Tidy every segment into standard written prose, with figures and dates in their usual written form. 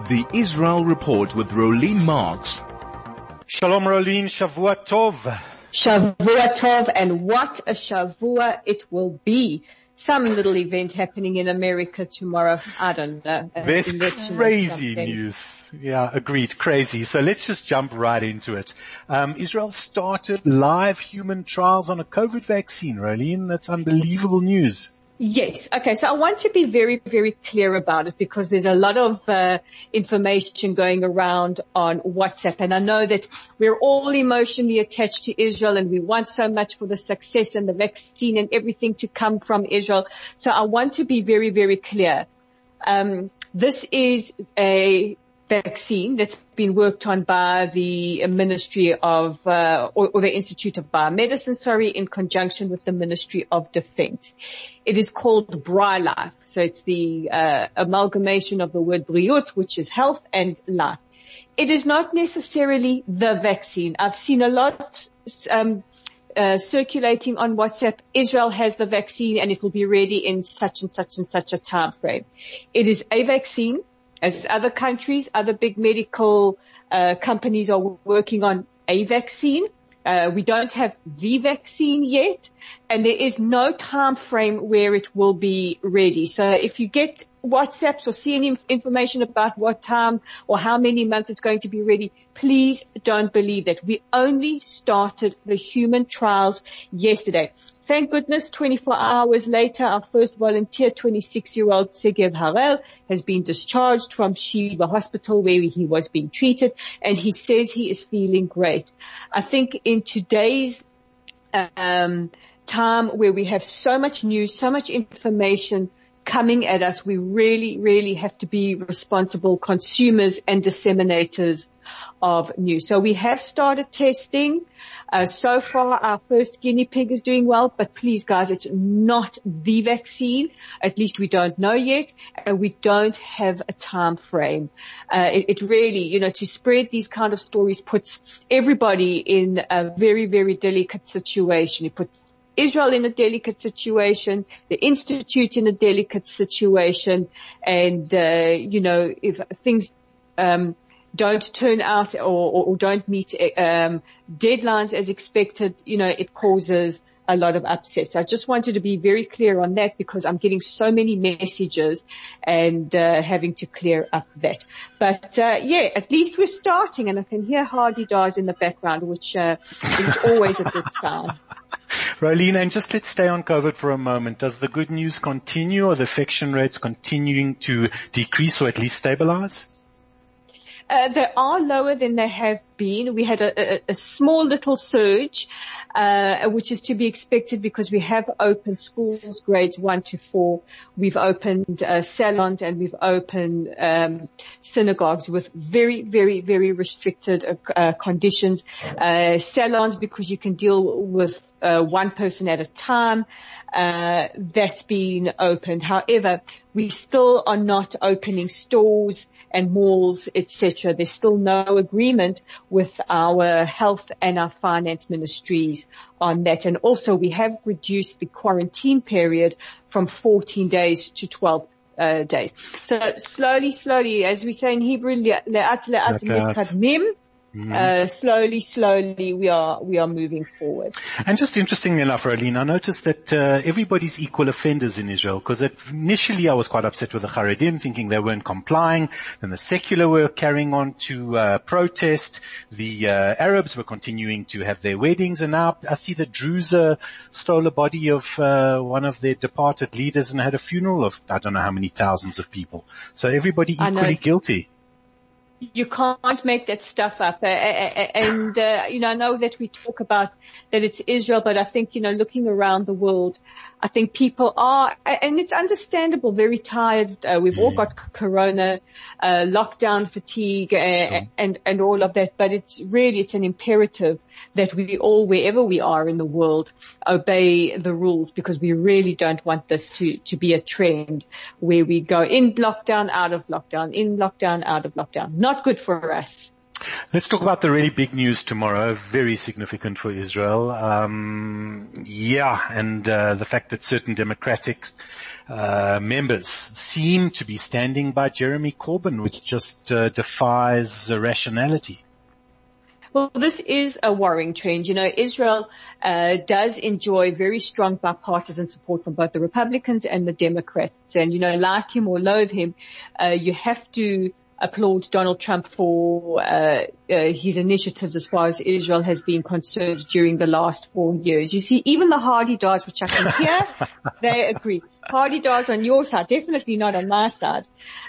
The Israel Report with Rolene Marks. Shalom Rolene, Shavua Tov. Shavua Tov, and what a Shavua it will be. Some little event happening in America tomorrow. I don't know. There's crazy news. Yeah, agreed. Crazy. So let's just jump right into it. Israel started live human trials on a COVID vaccine, Rolene. That's unbelievable news. Yes. Okay. So I want to be very, very clear about it because there's a lot of information going around on WhatsApp. And I know that we're all emotionally attached to Israel and we want so much for the success and the vaccine and everything to come from Israel. So I want to be very, very clear. This is a vaccine that's been worked on by the Ministry of, or the Institute of Biomedicine, in conjunction with the Ministry of Defense. It is called BriLife. So it's the amalgamation of the word briut, which is health, and life. It is not necessarily the vaccine. I've seen a lot circulating on WhatsApp. Israel has the vaccine and it will be ready in such and such and such a time frame. It is a vaccine. As other countries, other big medical companies are working on a vaccine. We don't have the vaccine yet, and there is no time frame where it will be ready. So if you get WhatsApps or see any information about what time or how many months it's going to be ready, please don't believe that. We only started the human trials yesterday. Thank goodness, 24 hours later, our first volunteer, 26-year-old Segev Harel, has been discharged from Sheba Hospital where he was being treated, and he says he is feeling great. I think in today's time where we have so much news, so much information coming at us, we really, really have to be responsible consumers and disseminators of news. So we have started testing. So far, our first guinea pig is doing well, but please, guys, it's not the vaccine. At least we don't know yet, and we don't have a time frame. It really, to spread these kind of stories puts everybody in a very, very delicate situation. It puts Israel in a delicate situation, the Institute in a delicate situation, and, if things, don't turn out or don't meet deadlines as expected, it causes a lot of upset. So I just wanted to be very clear on that because I'm getting so many messages and having to clear up that. But at least we're starting, and I can hear Hardy Dars in the background, which is always a good sign. Rolene, and just let's stay on COVID for a moment. Does the good news continue, or the infection rates continuing to decrease or at least stabilize? They are lower than they have been. We had a small little surge, which is to be expected because we have opened schools grades 1 to 4. We've opened salons and we've opened synagogues with very, very, very restricted conditions. Salons because you can deal with one person at a time. That's been opened. However, we still are not opening stores and malls, etc. There's still no agreement with our health and our finance ministries on that. And also we have reduced the quarantine period from 14 days to 12 days. So slowly, as we say in Hebrew, slowly we are moving forward. And just interestingly enough, Rolene, I noticed that everybody's equal offenders in Israel, because initially I was quite upset with the Haredim, thinking they weren't complying. Then the secular were carrying on to protest. The Arabs were continuing to have their weddings, and now I see that Druze stole a body of one of their departed leaders and had a funeral of I don't know how many thousands of people. So everybody equally guilty. You can't make that stuff up. And I know that we talk about that it's Israel, but I think, looking around the world, I think people are, and it's understandable, very tired. We've all got corona, lockdown fatigue, and all of that. But it's an imperative that we all, wherever we are in the world, obey the rules, because we really don't want this to be a trend where we go in lockdown, out of lockdown, in lockdown, out of lockdown. Not good for us. Let's talk about the really big news tomorrow, very significant for Israel. And the fact that certain Democratic members seem to be standing by Jeremy Corbyn, which just defies rationality. Well, this is a worrying trend. You know, Israel does enjoy very strong bipartisan support from both the Republicans and the Democrats. And, you know, like him or loathe him, you have to applaud Donald Trump for his initiatives as far as Israel has been concerned during the last 4 years. You see, even the Hardy-Dars, which I can hear, they agree. Hardy-Dars on your side, definitely not on my side.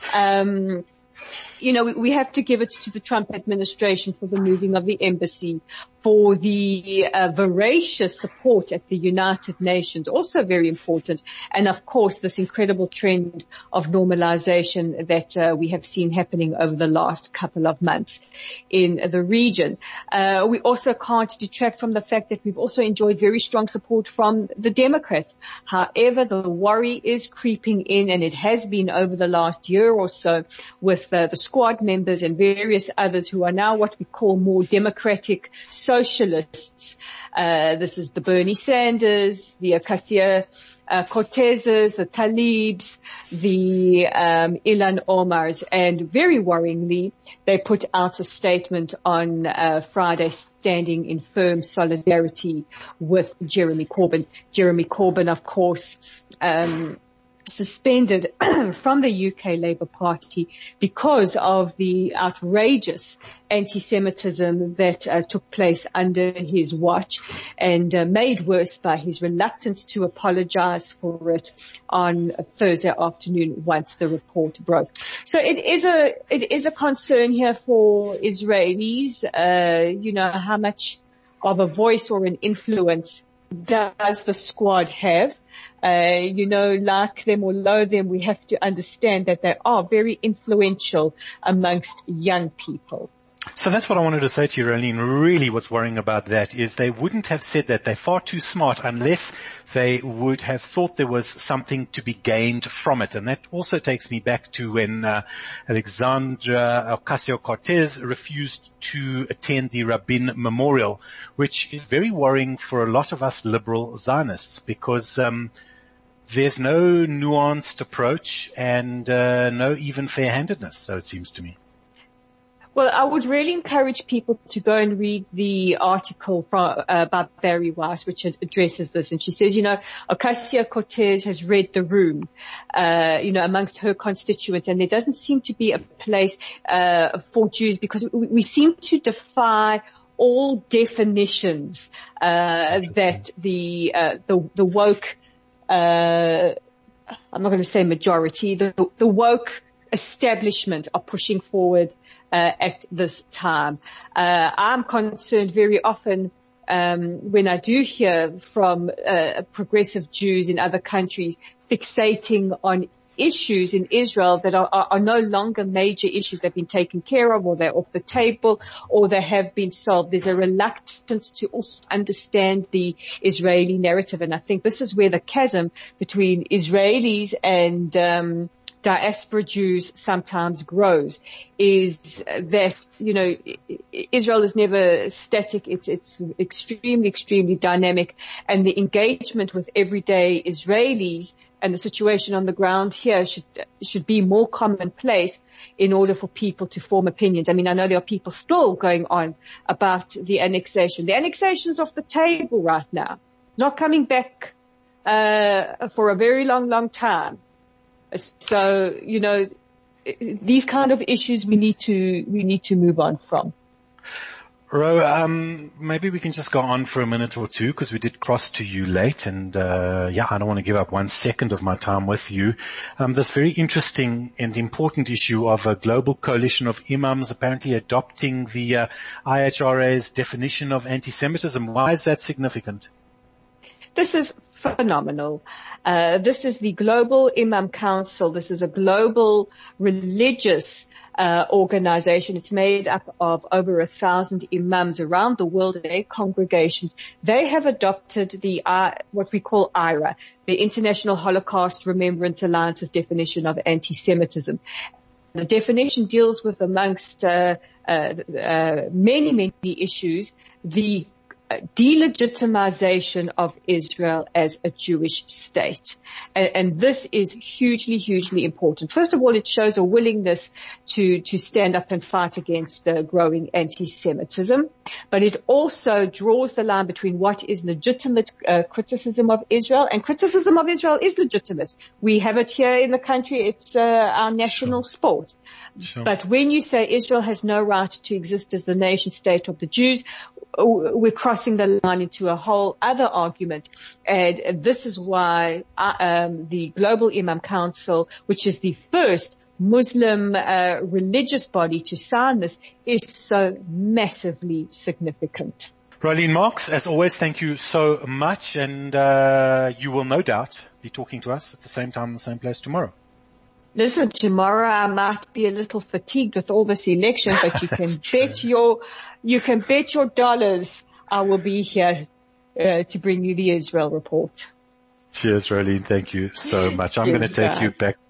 You know, we have to give it to the Trump administration for the moving of the embassy, for the voracious support at the United Nations, also very important. And of course, this incredible trend of normalization that we have seen happening over the last couple of months in the region. We also can't detract from the fact that we've also enjoyed very strong support from the Democrats. However, the worry is creeping in, and it has been over the last year or so, with the Squad members and various others who are now what we call more democratic socialists. This is the Bernie Sanders, the Ocasio-Cortezes, the Talibs, the Ilhan Omars, and very worryingly, they put out a statement on Friday standing in firm solidarity with Jeremy Corbyn. Jeremy Corbyn, of course, suspended from the UK Labour Party because of the outrageous anti-Semitism that took place under his watch, and made worse by his reluctance to apologise for it on Thursday afternoon once the report broke. So it is a concern here for Israelis. You know, how much of a voice or an influence does the Squad have? You know, like them or loathe them, we have to understand that they are very influential amongst young people. So that's what I wanted to say to you, Rolene. Really what's worrying about that is they wouldn't have said that. They're far too smart unless they would have thought there was something to be gained from it. And that also takes me back to when Alexandra Ocasio-Cortez refused to attend the Rabin Memorial, which is very worrying for a lot of us liberal Zionists, because there's no nuanced approach and no even fair-handedness, so it seems to me. Well, I would really encourage people to go and read the article from, by Barry Weiss, which addresses this. And she says, you know, Ocasio-Cortez has read the room, you know, amongst her constituents, and there doesn't seem to be a place for Jews, because we seem to defy all definitions that the woke, I'm not going to say majority, the woke establishment are pushing forward at this time. I'm concerned very often when I do hear from progressive Jews in other countries fixating on issues in Israel that are no longer major issues. They've been taken care of, or they're off the table, or they have been solved. There's a reluctance to also understand the Israeli narrative, and I think this is where the chasm between Israelis and diaspora Jews sometimes grows, is that, you know, Israel is never static. It's extremely, extremely dynamic, and the engagement with everyday Israelis and the situation on the ground here should be more commonplace in order for people to form opinions. I mean, I know there are people still going on about the annexation. The annexation's off the table right now. Not coming back for a very long, long time. So, you know, these kind of issues we need to move on from. Ro, maybe we can just go on for a minute or two, because we did cross to you late, and I don't want to give up 1 second of my time with you. This very interesting and important issue of a global coalition of imams apparently adopting the IHRA's definition of anti-Semitism. Why is that significant? This is phenomenal. This is the Global Imam Council. This is a global religious organization. It's made up of over 1,000 imams around the world, their congregations. They have adopted the what we call IRA, the International Holocaust Remembrance Alliance's definition of anti-Semitism. The definition deals with, amongst many issues, the delegitimization of Israel as a Jewish state. And this is hugely important. First of all, it shows a willingness to stand up and fight against growing anti-Semitism. But it also draws the line between what is legitimate criticism of Israel, and criticism of Israel is legitimate. We have it here in the country. It's our national sport. Sure. But when you say Israel has no right to exist as the nation state of the Jews, we're crossing the line into a whole other argument. And this is why the Global Imam Council, which is the first Muslim religious body to sign this, is so massively significant. Roelien Marx, as always, thank you so much. And you will no doubt be talking to us at the same time, the same place tomorrow. Listen, tomorrow I might be a little fatigued with all this election, but you can bet your dollars I will be here to bring you the Israel report. Cheers, Roelien. Thank you so much. I'm going to take you back